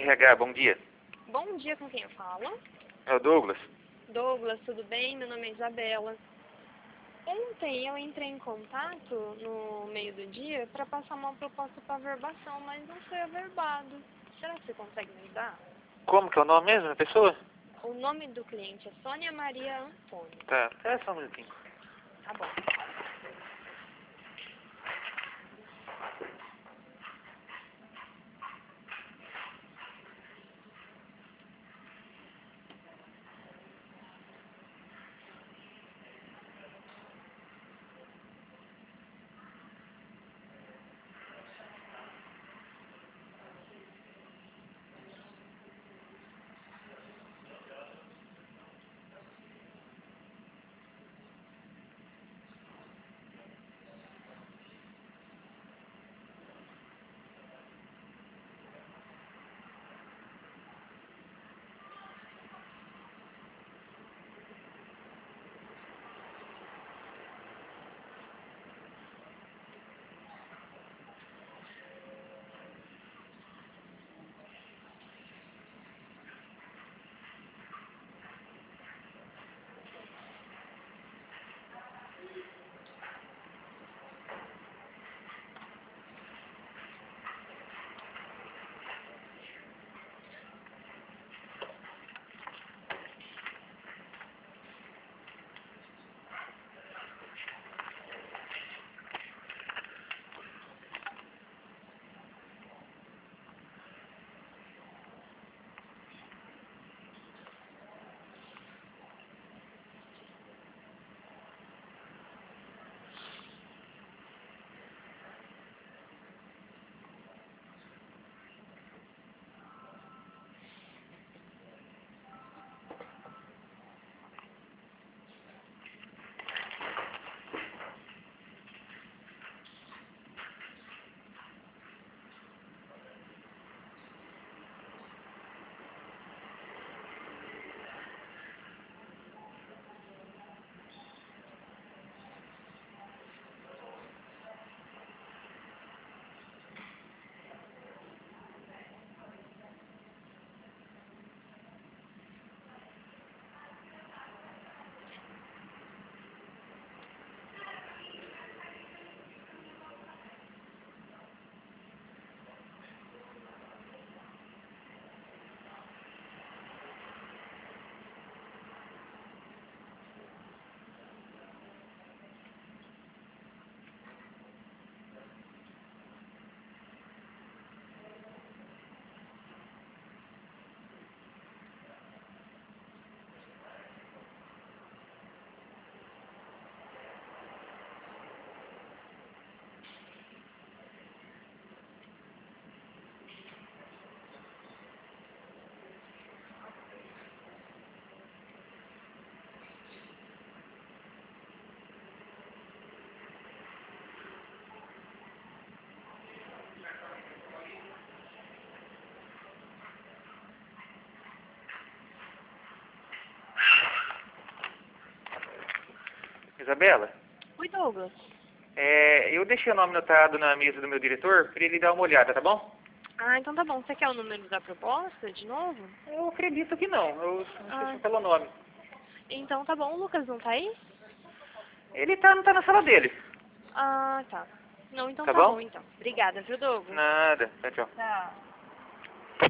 RH, bom dia. Bom dia, com quem eu falo? É o Douglas. Douglas, tudo bem? Meu nome é Isabela. Ontem eu entrei em contato no meio do dia para passar uma proposta para averbação, mas não foi averbado. Será que você consegue me ajudar? Como que é o nome mesmo da pessoa? O nome do cliente é Sônia Maria Antônio. Tá, é só um minutinho. Tá bom. Isabela, Oi, Douglas. eu deixei o nome anotado na mesa do meu diretor para ele dar uma olhada, tá bom? Ah, então tá bom. Você quer o número da proposta de novo? Eu acredito que não, eu não sei Ah, se pelo nome. então tá bom. O Lucas não tá aí? Ele não tá na sala dele, Ah, tá. Não, então tá tá bom? bom, então. Obrigada, viu, Douglas? Nada, tchau, tchau. Tchau.